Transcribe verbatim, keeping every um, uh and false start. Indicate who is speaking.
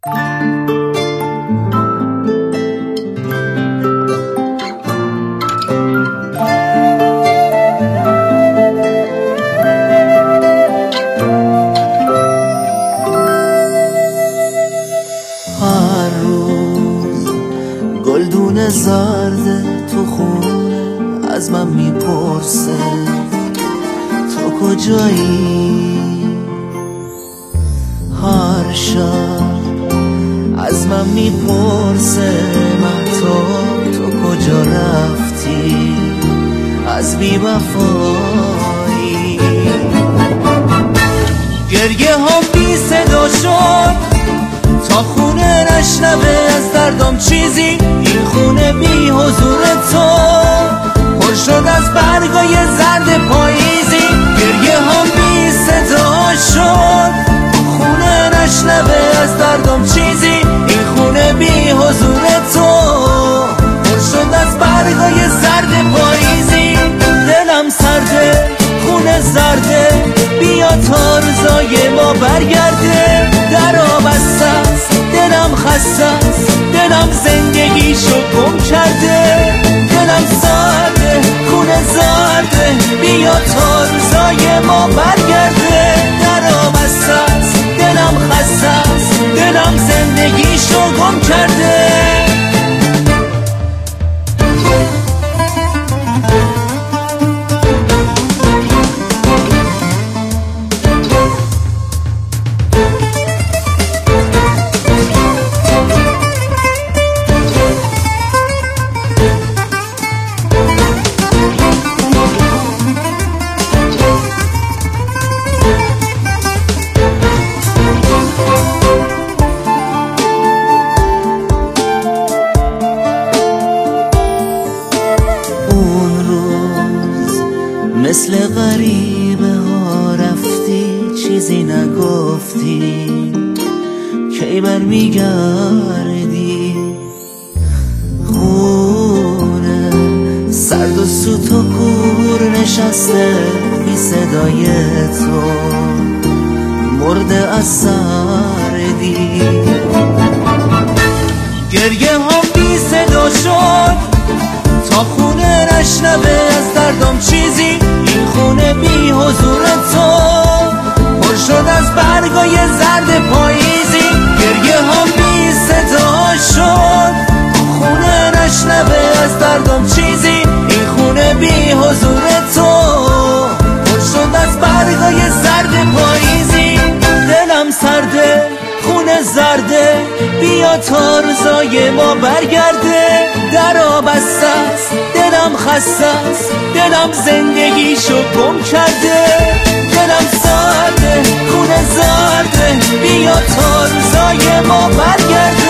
Speaker 1: هر روز گلدون زرد تو خونه از من میپرسه تو کجایی. هر شب از من میپرسه مهتاب تو کجا رفتی از بی‌وفایی. گریه ها بی صدا شد تا خونه نشنوه از دردم چیزی. این خونه بی حضور تو پر شد از برگای زرد پاییزی. گریه ها بی صدا شد خونه نشنوه از دردم چیزی. این خونه بی حضور تو پر شد از برگای زرد پاییزی. دلم سرده خونه زرده بیا تا روزای ما برگرده. درا بسته است دلم خسته است دلم زندگیشو گم کرده. دلم سرده خونه زرده بیا تا روزای ما برگرده. درا بسته است دلم خسته است دلم زندگیشو گم کرده. مثل غریبه ها رفتی چیزی نگفتی کی بر میگردی. خونه سرد و سوت و کور نشسته بی صدای تو مرده از سردی. گریه ها بی صدا شد تا خونه نشنوه از دردم چیزی. این خونه بی حضور تو پر شد از برگای زرد پاییزی. گریه ها بی صدا شد خونه نشنوه از دردم چیزی. این خونه بی حضور تو پر شد از برگای زرد پاییزی. دلم سرده خونه زرده بیا تا روزای ما برگرده. درا بسته است دلم خسته است دلم زندگیشو گم کرده. دلم سرده خونه زرده بیا تا روزای ما برگرده.